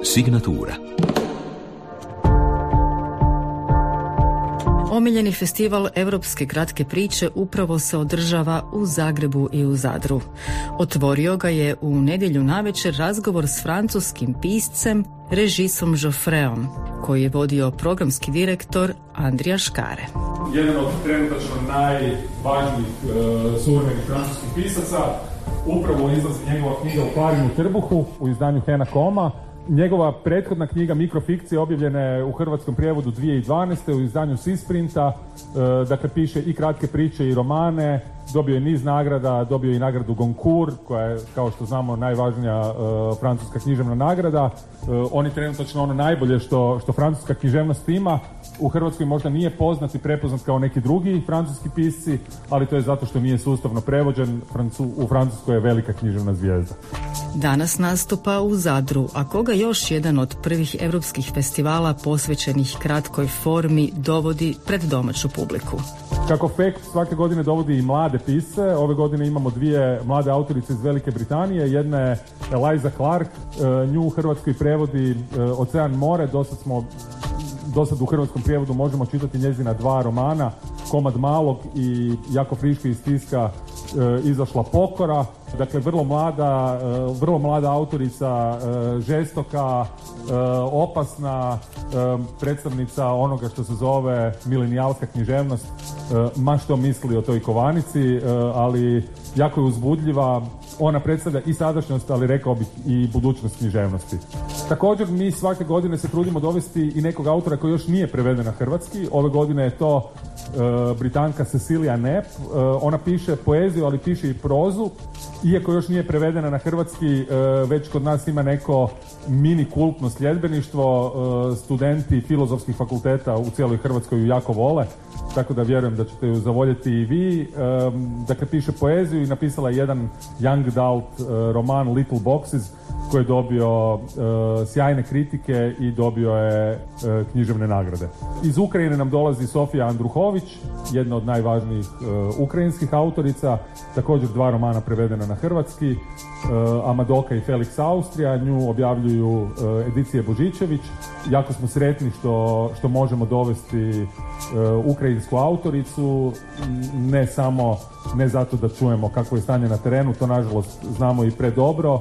Signatura. Omiljeni festival Europske kratke priče upravo se održava u Zagrebu i u Zadru. Otvorio ga je u nedjelju navečer razgovor s francuskim piscem Regisom Joffreom, koji je vodio programski direktor Andrija Škare. Jedan od trenutačno najvažnijih suvremenih francuskih pisaca. Upravo izlazi njegova knjiga U Klarinu trbuhu u izdanju Hena Koma. Njegova prethodna knjiga Mikrofikcije objavljena je u hrvatskom prijevodu 2012. u izdanju Sisprinta. Dakle, piše i kratke priče i romane. Dobio je niz nagrada, dobio je i nagradu Goncourt, koja je, kao što znamo, najvažnija francuska književna nagrada. On je trenutačno ono najbolje što francuska književnost ima. U Hrvatskoj možda nije poznat i prepoznat kao neki drugi francuski pisci, ali to je zato što nije sustavno prevođen. U Francuskoj je velika književna zvijezda. Danas nastupa u Zadru, a koga još jedan od prvih europskih festivala posvećenih kratkoj formi dovodi pred domaću publiku. Kako FEK svake godine dovodi i mlade pisce, ove godine imamo dvije mlade autorice iz Velike Britanije. Jedna je Eliza Clark, nju u Hrvatskoj prevodi Ocean more. Dosad u hrvatskom prijevodu možemo čitati njezina 2 romana, Komad malog i jako friško iz tiska izašla Pokora. Dakle, vrlo mlada autorica, žestoka, opasna, predstavnica onoga što se zove milenijalska književnost, ma što misli o toj kovanici, ali jako je uzbudljiva. Ona predstavlja i sadašnjost, ali rekao bih i budućnost književnosti. Također, mi svake godine se trudimo dovesti i nekog autora koji još nije preveden na hrvatski. Ove godine je to Britanka Cecilia Knapp. Ona piše poeziju, ali piše i prozu. Iako još nije prevedena na hrvatski, već kod nas ima neko mini kultno sljedbeništvo. Studenti filozofskih fakulteta u cijeloj Hrvatskoj ju jako vole, tako da vjerujem da ćete ju zavoljeti i vi. Dakle, piše poeziju i napisala je jedan young adult roman Little Boxes, koji je dobio sjajne kritike i dobio je književne nagrade. Iz Ukrajine nam dolazi Sofija Andruhović, jedna od najvažnijih ukrajinskih autorica, također 2 romana prevedena na hrvatski, Amadoka i Felix Austrija. Nju objavljuju edicije Božičević. Jako smo sretni što možemo dovesti ukrajinsku autoricu, ne zato da čujemo kakvo je stanje na terenu, to nažalost znamo i predobro,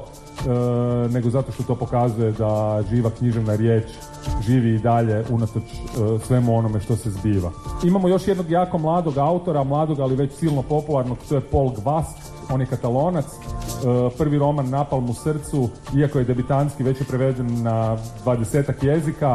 nego zato što to pokazuje da živa književna riječ živi i dalje unatoč svemu onome što se zbiva. Imamo još jednog jako mladog autora, ali već silno popularnog, to je Paul Gvast. On je Katalonac. Prvi roman Napalm u srcu, iako je debitanski, već je preveden na 20 jezika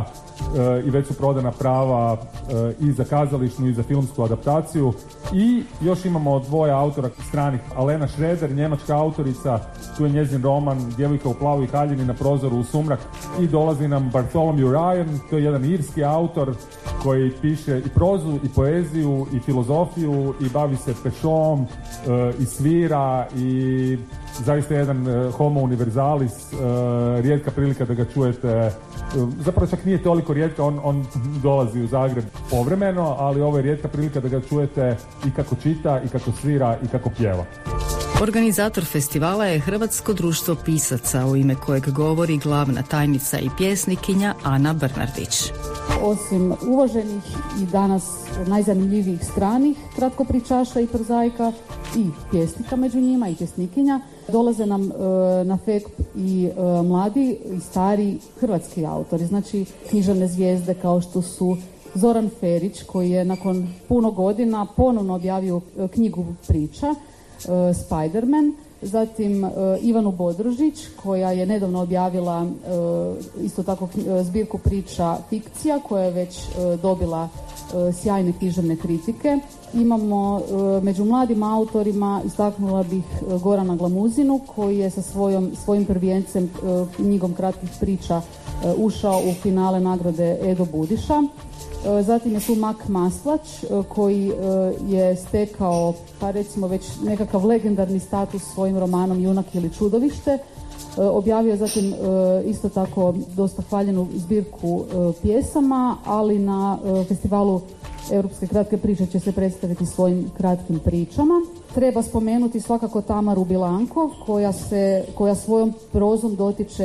i već su prodana prava i za kazališnu i za filmsku adaptaciju. I još imamo 2 autora stranih. Alena Schroeder, njemačka autorica, tu je njezin roman Djevojka u plavoj haljini na prozoru u sumrak. I dolazi nam Bartholomew Ryan, to je jedan irski autor koji piše i prozu i poeziju i filozofiju i bavi se pešom i svira i zaista jedan homo universalis, rijetka prilika da ga čujete. Zapravo čak nije toliko rijetka, on dolazi u Zagreb povremeno, ali ovo je rijetka prilika da ga čujete i kako čita, i kako svira, i kako pjeva. Organizator festivala je Hrvatsko društvo pisaca, u ime kojeg govori glavna tajnica i pjesnikinja Ana Brnardić. Osim uvaženih i danas najzanimljivijih stranih kratkopričaša i prozaika i pjesnika među njima i pjesnikinja, dolaze nam na FEK i mladi i stari hrvatski autori, znači književne zvijezde kao što su Zoran Ferić, koji je nakon puno godina ponovno objavio knjigu priča Spider-Man, zatim Ivanu Bodružić, koja je nedavno objavila isto tako zbirku priča Fikcija, koja je već dobila sjajne književne kritike. Imamo među mladim autorima, istaknula bih Gorana Glamuzinu, koji je sa svojim prvijencem knjigom kratkih priča ušao u finale nagrade Edo Budiša. Zatim je tu Mak Maslač, koji je stekao, pa recimo već nekakav legendarni status svojim romanom Junak ili čudovište. Objavio je zatim isto tako dosta hvaljenu zbirku pjesama, ali na festivalu Europske kratke priče će se predstaviti svojim kratkim pričama. Treba spomenuti svakako Tamaru Bilankov, koja svojom prozom dotiče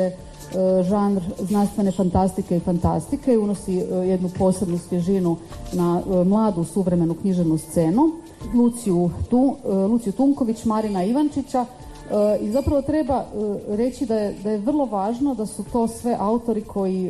žanr znanstvene fantastike i fantastike i unosi jednu posebnu svježinu na mladu suvremenu književnu scenu. Luciju Tunković, Marina Ivančića i zapravo treba reći da je vrlo važno da su to sve autori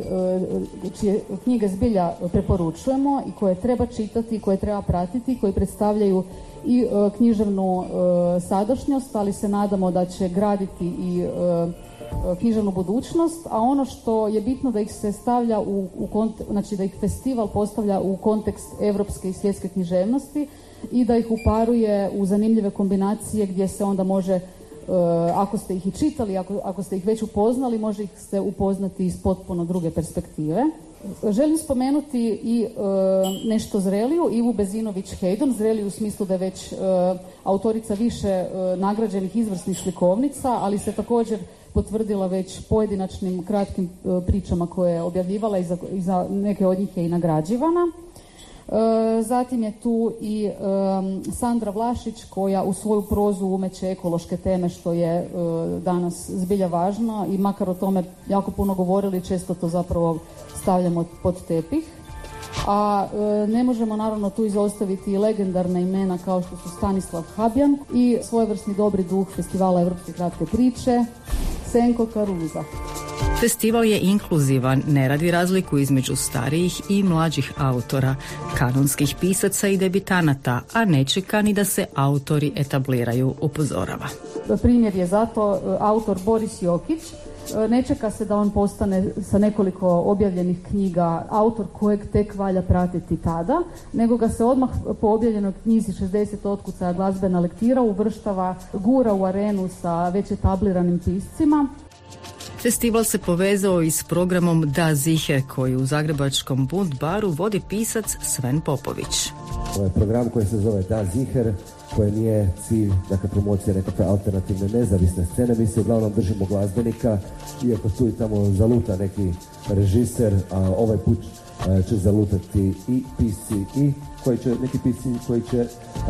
čije knjige zbilja preporučujemo i koje treba čitati, koje treba pratiti, koji predstavljaju i književnu sadašnjost, ali se nadamo da će graditi i književnu budućnost, a ono što je bitno da ih se stavlja znači da ih festival postavlja u kontekst europske i svjetske književnosti i da ih uparuje u zanimljive kombinacije gdje se onda može, ako ste ih i čitali, ako ste ih već upoznali, može ih se upoznati iz potpuno druge perspektive. Želim spomenuti i nešto zreliju, Ivu Bezinović-Haydon, zreliju u smislu da je već autorica više nagrađenih izvrsnih slikovnica, ali se također potvrdila već pojedinačnim kratkim pričama koje je objavljivala i za neke od njih je i nagrađivana. Zatim je tu i Sandra Vlašić koja u svoju prozu umeće ekološke teme što je danas zbilja važno i makar o tome jako puno govorili, često to zapravo stavljamo pod tepih. A ne možemo naravno tu izostaviti i legendarna imena kao što su Stanislav Habjan i svojevrsni dobri duh festivala Evropske kratke priče, Senko Karuza. Festival je inkluzivan, ne radi razliku između starijih i mlađih autora, kanonskih pisaca i debitanata, a ne čeka ni da se autori etabliraju, upozorava. Primjer je zato autor Boris Jokić. Ne čeka se da on postane sa nekoliko objavljenih knjiga autor kojeg tek valja pratiti tada, nego ga se odmah po objavljenoj knjizi 60 otkucaja glazbena lektira uvrštava, gura u arenu sa već etabliranim piscima. Festival se povezao i s programom Da Ziher koji u zagrebačkom Bund baru vodi pisac Sven Popović. Ovo je program koji se zove Da Ziher, koje nije cilj, dakle, promocija nekakve alternativne nezavisne scene. Mi se uglavnom držimo glazbenika, iako tu i tamo zaluta neki režiser, a ovaj put će zalutati i pisci i neki pisci koji će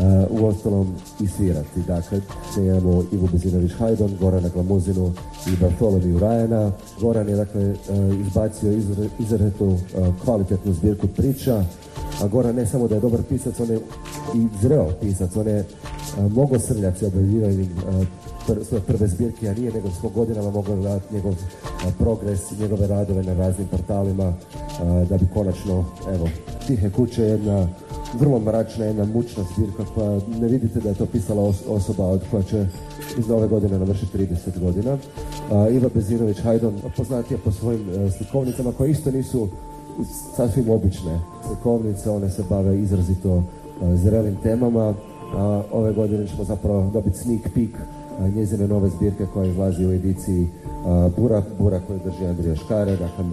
u ostalom i svirati. Dakle, imamo Ivu Bezinović-Haydon, Gorana Glamuzinu i Bartolomiju Rajana. Goran je, dakle, izbacio izrazito kvalitetnu zbirku priča, a Goran ne samo da je dobar pisac, on je i zreo pisac, on je mogao srljati objavljivanjem svoje prve zbirke, a nije, nego smo godinama mogli gledati njegov progres i njegove radove na raznim portalima, da bi konačno, evo, Tihe kuće je jedna vrlo mračna, jedna mučna zbirka koja ne vidite da je to pisala osoba od koja će iz ove godine navršiti 30 godina. Iva Bezinović-Haydon poznatija po svojim slikovnicama koje isto nisu sasvim obične slikovnice, one se bave izrazito zrelim temama. Ove godine ćemo zapravo dobiti sneak peek njezine nove zbirke koja izlazi u ediciji Bura koju drži Andrija Škare, dakle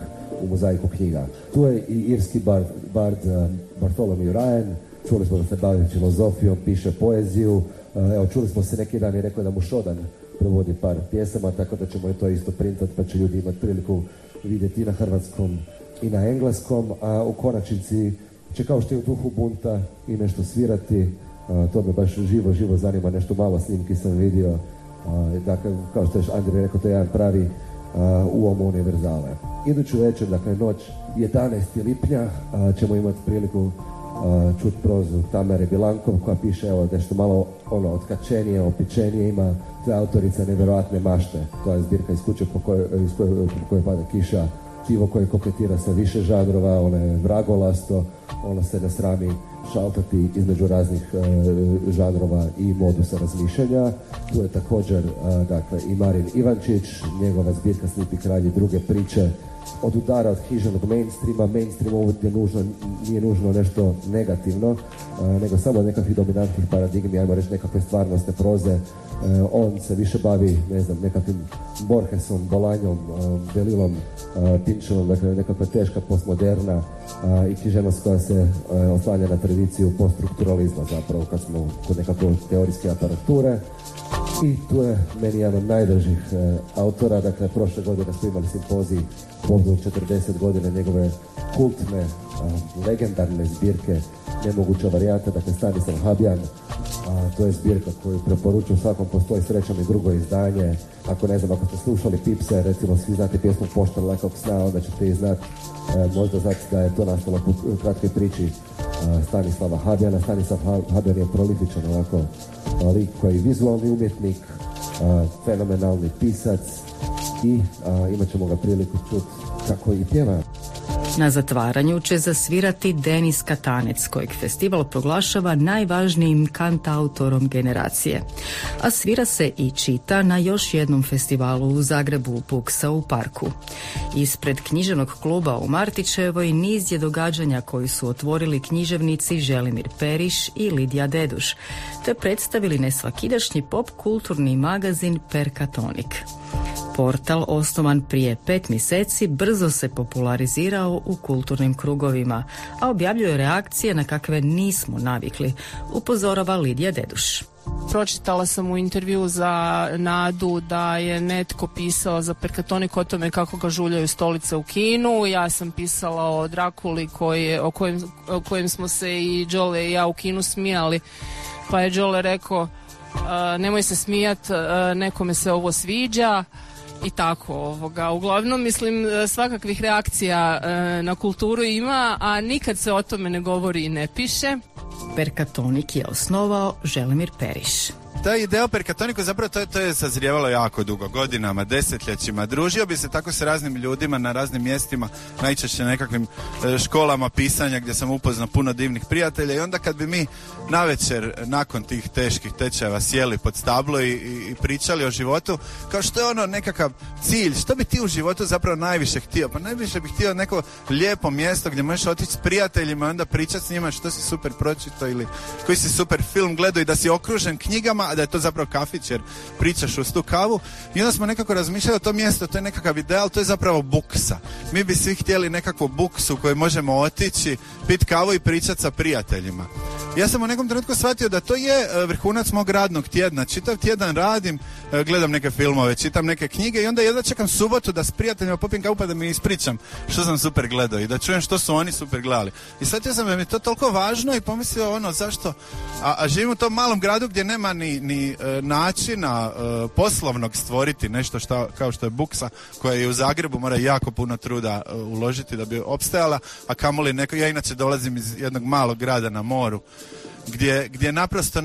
u mozaiku knjiga. Tu je i irski bard Bartolomiju Ryan, čuli smo da se bavi filozofijom, piše poeziju, evo čuli smo se neki dan i rekao da mu Šodan prevodi par pjesama, tako da ćemo i to isto printati pa će ljudi imati priliku vidjeti i na hrvatskom i na engleskom, a u konačnici će kao što je u duhu bunta i nešto svirati. To me baš živo zanima, nešto malo snimki sam vidio. Dakle, kao što je Andrej rekao, to je jedan pravi uom univerzale. Iduću večer, dakle noć 11. lipnja, ćemo imati priliku čuti prozu Tamare Bilankov koja piše evo nešto malo otkačenije, opičenije, ima to je autorica Nevjerojatne mašte. To je zbirka iz kuće po kojoj pada kiša, čivo koje koketira sa više žanrova, ono je vragolasto, ono se ne srami šaltati između raznih žanrova i modusa razmišljanja. Tu je također dakle i Marin Ivančić, njegova zbirka Slipi kralj i druge priče. Od udara od književnog mainstreama. Mainstream ovdje nije nužno nešto negativno, nego samo od nekakvih dominantnih paradigmi, ajmo reći nekakve stvarnostne proze. On se više bavi, ne znam, nekakvim Borgesom, Bolanjom, Delilom, Pinčevom, dakle nekakva teška postmoderna i književnost koja se oslanja na tradiciju poststrukturalizma zapravo kad smo kod nekakve teorijske aparature. I tu je meni jedan od najdražih autora, dakle prošle godine smo imali simpozij povodom 40 godina njegove kultne legendarne zbirke Nemoguća varijanta, dakle Stanislav Habjan, to je zbirka koju preporučujem svakom, postoji srećom i drugo izdanje. Ako ne znam, ako ste slušali Pipse, recimo svi znate pjesmu Poštar lakog sna, onda ćete i znati, možda znati da je to nastalo u kratkoj priči Stanislava Habjana. Stanislav Habjan je prolifičan ovako lik koji je vizualni umjetnik, fenomenalni pisac i imat ćemo ga priliku čuti kako i pjeva. Na zatvaranju će zasvirati Denis Katanec, kojeg festival proglašava najvažnijim kantautorom generacije. A svira se i čita na još jednom festivalu u Zagrebu, Puksa u parku. Ispred književnog kluba u Martićevoj niz je događanja koji su otvorili književnici Želimir Periš i Lidija Deduš, te predstavili nesvakidašnji pop kulturni magazin Perkatonik. Portal, osnovan prije 5 mjeseci, brzo se popularizirao u kulturnim krugovima, a objavljuje reakcije na kakve nismo navikli, upozorava Lidija Deduš. Pročitala sam u intervju za Nadu da je netko pisao za Perkatonik o tome kako ga žuljaju stolice u kinu. Ja sam pisala o Drakuli o kojem smo se i Đole i ja u kinu smijali. Pa je Đole rekao, nemoj se smijat, nekome se ovo sviđa. I tako, uglavnom mislim svakakvih reakcija na kulturu ima, a nikad se o tome ne govori i ne piše. Perkatonik je osnovao Želimir Periš. Ta ideja o Perkatoniku zapravo to je sazrijevalo jako dugo, godinama, desetljećima. Družio bi se tako sa raznim ljudima na raznim mjestima, najčešće nekakvim školama pisanja gdje sam upoznao puno divnih prijatelja i onda kad bi mi navečer nakon tih teških tečajeva sjeli pod stablo i pričali o životu, kao što je ono nekakav cilj, što bi ti u životu zapravo najviše htio? Pa najviše bih htio neko lijepo mjesto gdje možeš otići s prijateljima i onda pričati s njima što si super pročitao ili koji si super film gledao i da si okružen knjigama, a da je to zapravo kafić jer pričaš uz tu kavu. I onda smo nekako razmišljali o to mjesto, to je nekakav ideal, to je zapravo buksa. Mi bi svi htjeli nekakvu buksu u kojoj možemo otići, pit kavu i pričati sa prijateljima. Ja sam u nekom trenutku shvatio da to je vrhunac mog radnog tjedna. Čitav tjedan radim, gledam neke filmove, čitam neke knjige i onda jedva čekam subotu da s prijateljima popim kavu pa da mi ispričam što sam super gledao i da čujem što su oni super gledali. I shvatio sam da mi je to toliko važno i pomislio zašto, a živim u tom malom gradu gdje nema ni načina poslovnog stvoriti nešto kao što je buksa koja je u Zagrebu mora jako puno truda uložiti da bi opstajala, a kamoli neko, ja inače dolazim iz jednog malog grada na moru gdje naprosto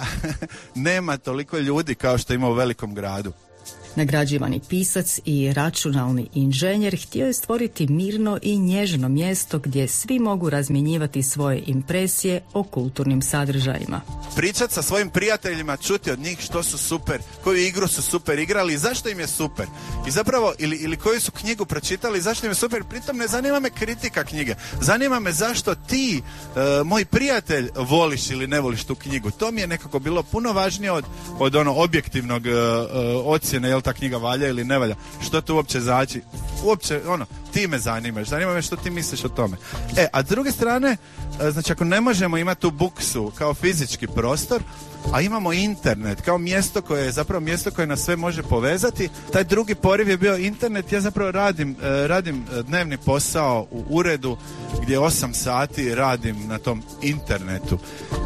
nema toliko ljudi kao što ima u velikom gradu. Nagrađivani pisac i računalni inženjer htio je stvoriti mirno i nježno mjesto gdje svi mogu razmjenjivati svoje impresije o kulturnim sadržajima. Pričati sa svojim prijateljima, čuti od njih što su super, koju igru su super igrali i zašto im je super. I zapravo, ili koju su knjigu pročitali, zašto im je super. Pritom ne zanima me kritika knjige. Zanima me zašto ti, moj prijatelj, voliš ili ne voliš tu knjigu. To mi je nekako bilo puno važnije od objektivnog ocjene, jel ta knjiga valja ili ne valja. Što to uopće znači? Uopće, ti me zanimaš. Zanima me što ti misliš o tome. A s druge strane, znači ako ne možemo imati tu buksu kao fizički prostor, a imamo internet kao mjesto koje je zapravo mjesto koje nas sve može povezati, taj drugi poriv je bio internet. Ja zapravo radim dnevni posao u uredu gdje 8 sati radim na tom internetu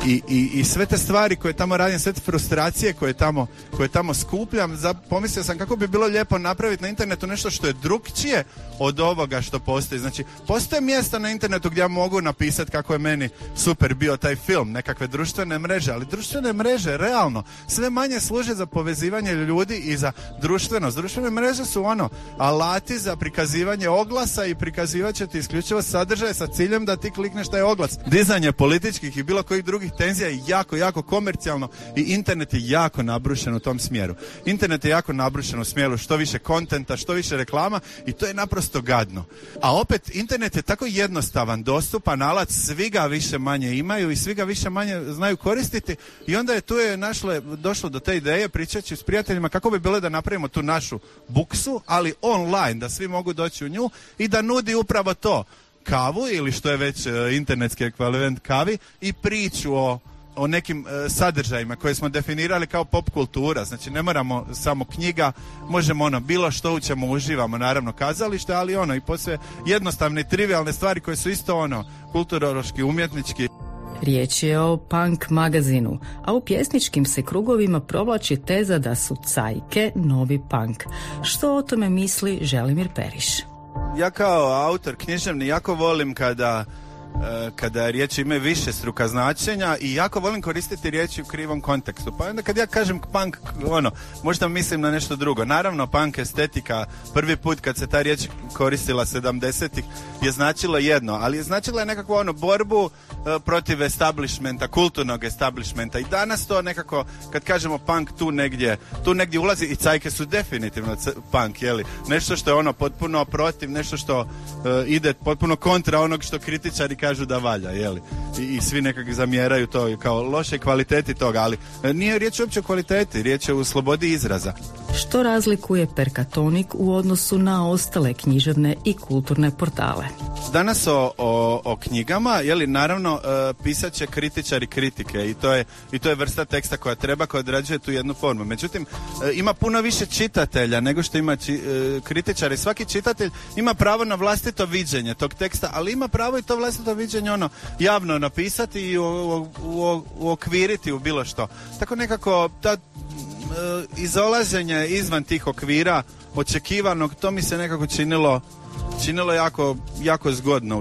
i sve te stvari koje tamo radim, sve te frustracije koje tamo skupljam, pomislio sam kako bi bilo lijepo napraviti na internetu nešto što je drukčije od ovoga što postoji. Znači, postoje mjesta na internetu gdje ja mogu napisati kako je meni super bio taj film, nekakve društvene mreže, ali društvene mreže realno sve manje služe za povezivanje ljudi i za društvenost. Društvene mreže su alati za prikazivanje oglasa i prikazivat će ti isključivo sadržaje sa ciljem da ti klikneš taj oglas. Dizanje političkih i bilo kojih drugih tenzija je jako, jako komercijalno i internet je jako nabrušen u tom smjeru. Internet je jako nabrušen u smjeru što više kontenta, što više reklama i to je naprosto gadno. A opet, internet je tako jednostavan, dostupan alat, svi ga više manje imaju i svi ga više manje znaju koristiti i onda je došlo do te ideje pričajući s prijateljima kako bi bilo da napravimo tu našu buksu, ali online, da svi mogu doći u nju i da nudi upravo to, kavu ili što je već internetski ekvivalent kavi i priču o nekim sadržajima koje smo definirali kao pop kultura. Znači ne moramo samo knjiga, možemo bilo što u čemu uživamo, naravno kazalište, ali i posve jednostavne i trivialne stvari koje su isto kulturološki, umjetnički. Riječ je o punk magazinu, a u pjesničkim se krugovima provlači teza da su cajke novi punk. Što o tome misli Želimir Periš? Ja kao autor književni jako volim kada riječi imaju više struka značenja i jako volim koristiti riječi u krivom kontekstu. Pa onda kad ja kažem punk, možda mislim na nešto drugo. Naravno, punk estetika, prvi put kad se ta riječ koristila 70-ih je značilo jedno, ali je značilo je nekakvu borbu protiv establishmenta, kulturnog establishmenta i danas to nekako, kad kažemo punk, tu negdje ulazi i cajke su definitivno punk, jeli? Nešto što je potpuno protiv, nešto što ide potpuno kontra onog što kritičari kažu da valja, jeli? I svi nekako zamjeraju to kao loše kvaliteti toga, ali nije riječ uopće o kvaliteti, riječ je o slobodi izraza. Što razlikuje Perkatonik u odnosu na ostale književne i kulturne portale? Danas o knjigama, naravno pisat će kritičari kritike i to je vrsta teksta koja odrađuje tu jednu formu. Međutim, ima puno više čitatelja nego što ima kritičari. Svaki čitatelj ima pravo na vlastito viđenje tog teksta, ali ima pravo i to vlastito viđenje javno napisati i uokviriti u bilo što. Tako nekako ta izolaženje izvan tih okvira očekivanog, to mi se nekako činilo jako zgodno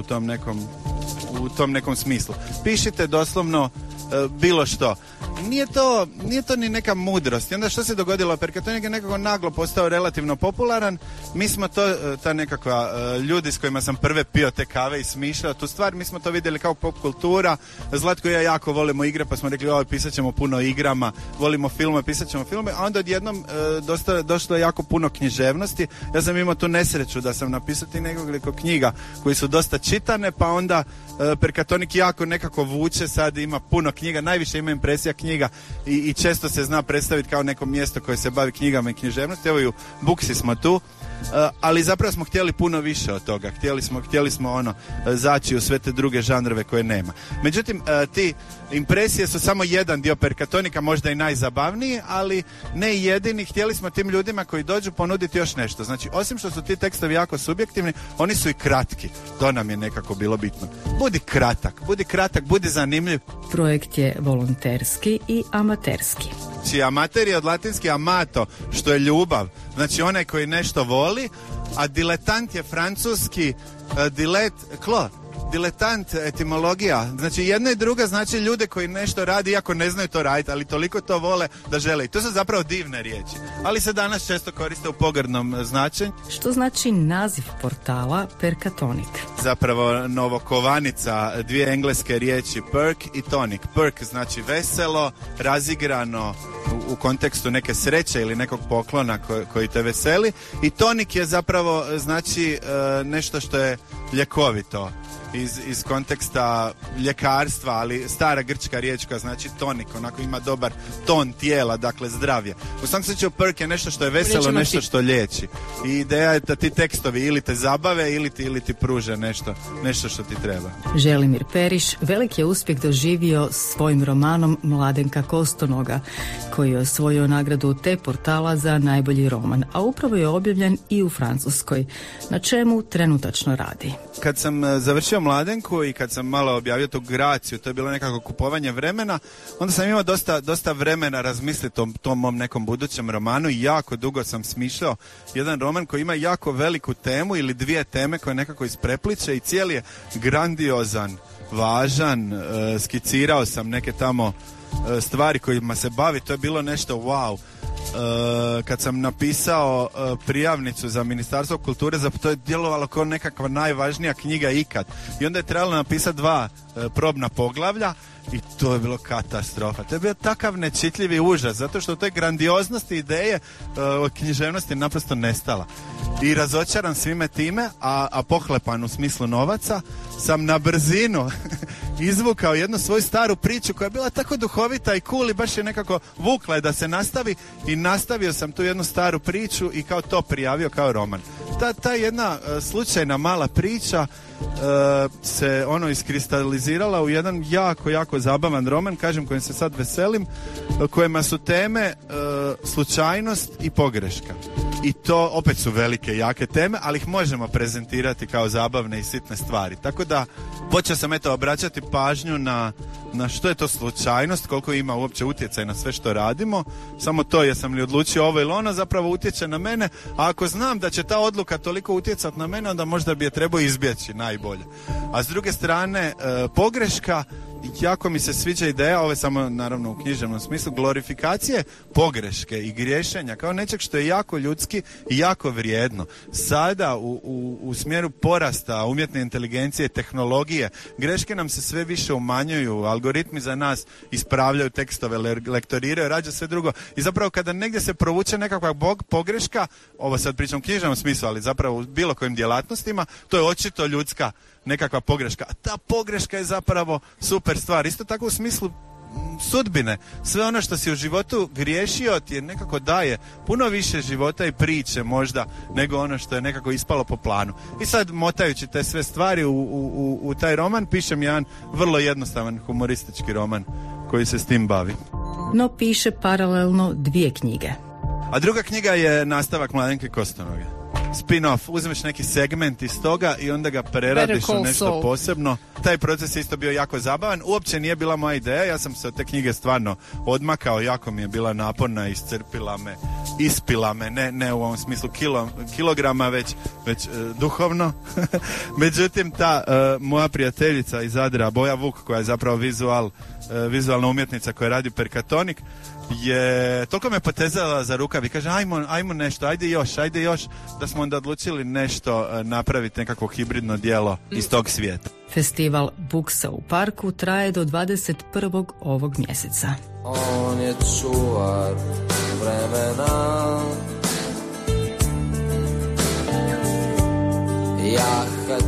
u tom nekom smislu. Pišite doslovno bilo što. Nije to ni neka mudrost. I onda što se dogodilo? Perkatonik je nekako naglo postao relativno popularan. Mi smo ta nekakva ljudi s kojima sam prve pio te kave i smišljao tu stvar, mi smo to vidjeli kao pop kultura. Zlatko i ja jako volimo igre, pa smo rekli pisat ćemo puno igrama, volimo filme, pisat ćemo filme, a onda odjednom došlo je jako puno književnosti. Ja sam imao tu nesreću da sam napisao ti nekoliko knjiga koji su dosta čitane, pa onda Perkatonik jako nekako vuče, sad ima puno knjiga, najviše ima impresija knjiga i često se zna predstaviti kao neko mjesto koje se bavi knjigama i književnosti. Evo i u Buksi smo tu, ali zapravo smo htjeli puno više od toga. Htjeli smo zaći u sve te druge žanrove koje nema. Međutim, ti impresije su samo jedan dio Perkatonika, možda i najzabavniji, ali ne i jedini. Htjeli smo tim ljudima koji dođu ponuditi još nešto. Znači, osim što su ti tekstovi jako subjektivni, oni su i kratki. To nam je nekako bilo bitno. Budi kratak, budi zanimljiv. Projekt je volonterski i amaterski. Znači, amater je od latinski amato, što je ljubav. Znači, onaj koji nešto voli, a diletant je francuski diletant, etimologija. Znači, jedna i druga znači ljude koji nešto radi iako ne znaju to raditi, ali toliko to vole da žele. I to su zapravo divne riječi. Ali se danas često koriste u pogrdnom značenju. Što znači naziv portala Perkatonik? Zapravo novokovanica, dvije engleske riječi perk i tonic. Perk znači veselo, razigrano u kontekstu neke sreće ili nekog poklona koji te veseli. I tonik je zapravo znači nešto što je ljekovito. Iz konteksta ljekarstva, ali stara grčka riječ koja znači tonik, onako ima dobar ton tijela, dakle zdravlje. U svakom slučaju perk je nešto što je veselo, nešto što liječi. I ideja je da ti tekstovi ili te zabave ili ti pruže nešto što ti treba. Želimir Periš velik je uspjeh doživio svojim romanom Mladenka Kostonoga, koji je osvojio nagradu Te portala za najbolji roman, a upravo je objavljen i u Francuskoj, na čemu trenutačno radi. Kad sam završio Mladenku i kad sam malo objavio tu Graciju, to je bilo nekako kupovanje vremena, onda sam imao dosta vremena razmisliti o tom mom nekom budućem romanu i jako dugo sam smišljao jedan roman koji ima jako veliku temu ili dvije teme koje nekako isprepliče i cijeli je grandiozan, važan, skicirao sam neke tamo stvari kojima se bavi, to je bilo nešto wow. Kad sam napisao prijavnicu za Ministarstvo kulture, to je djelovalo kao nekakva najvažnija knjiga ikad. I onda je trebalo napisati 2 probna poglavlja i to je bilo katastrofa. To je bio takav nečitljivi užas, zato što u toj grandioznosti ideje od književnosti naprosto nestala. I razočaran svime time, a pohlepan u smislu novaca, sam na brzinu izvukao jednu svoju staru priču koja je bila tako duhovita i cool i baš je nekako vukla je da se nastavi i nastavio sam tu jednu staru priču i kao to prijavio kao roman. ta jedna slučajna mala priča se iskristalizirala u jedan jako zabavan roman, kažem, kojim se sad veselim, kojima su teme slučajnost i pogreška. I to opet su velike, jake teme, ali ih možemo prezentirati kao zabavne i sitne stvari. Tako da počeo sam obraćati pažnju na što je to slučajnost, koliko ima uopće utjecaj na sve što radimo. Samo to, jesam li odlučio ovo ili ono, zapravo utječe na mene, a ako znam da će ta odluka toliko utjecati na mene, onda možda bi je trebao izbjeći najbolje. A s druge strane, pogreška, jako mi se sviđa ideja, ovo je samo naravno u književnom smislu, glorifikacije pogreške i griješenja kao nečeg što je jako ljudski i jako vrijedno. Sada u smjeru porasta umjetne inteligencije, tehnologije, greške nam se sve više umanjuju, algoritmi za nas ispravljaju tekstove, lektoriraju, rađa sve drugo i zapravo kada negdje se provuče nekakva pogreška, ovo sad pričam u književnom smislu, ali zapravo u bilo kojim djelatnostima, to je očito ljudska nekakva pogreška. A ta pogreška je zapravo super stvar. Isto tako u smislu sudbine. Sve ono što si u životu griješio ti je nekako daje puno više života i priče možda nego ono što je nekako ispalo po planu. I sad motajući te sve stvari u taj roman pišem jedan vrlo jednostavan humoristički roman koji se s tim bavi. No piše paralelno 2 knjige. A druga knjiga je nastavak Mladenke Kostonoge. Spin-off, uzmeš neki segment iz toga i onda ga preradiš u nešto posebno. Taj proces je isto bio jako zabavan. Uopće nije bila moja ideja, ja sam se od te knjige stvarno odmakao, jako mi je bila naporna, iscrpila me, ispila me, ne u ovom smislu kilograma, već duhovno. Međutim, ta moja prijateljica iz Zadra, Boja Vuk, koja je zapravo vizualna umjetnica koja radi Perkatonik, je toliko me potezala za rukav i kaže ajmo nešto, ajde još, da smo onda odlučili nešto napraviti, nekako hibridno djelo iz tog svijeta. Festival Buksa u parku traje do 21. ovog mjeseca. On je čuvar vremena, ja